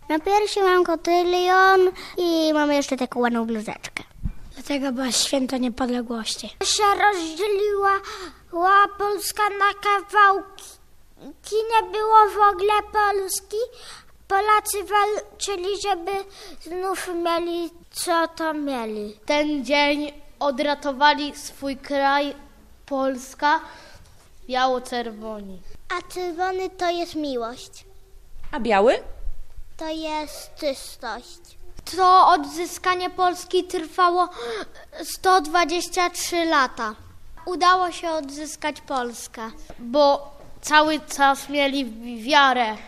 Na piersi mam kotylion i mam jeszcze taką ładną bluzeczkę. Dlatego było święto niepodległości. Się rozdzieliła Polska na kawałki. Nie było w ogóle Polski. Polacy walczyli, żeby znów mieli co to mieli. Ten dzień odratowali swój kraj, Polska, biało-czerwoni. A czerwony to jest miłość. A biały? To jest czystość. To odzyskanie Polski trwało 123 lata. Udało się odzyskać Polskę, bo cały czas mieli wiarę.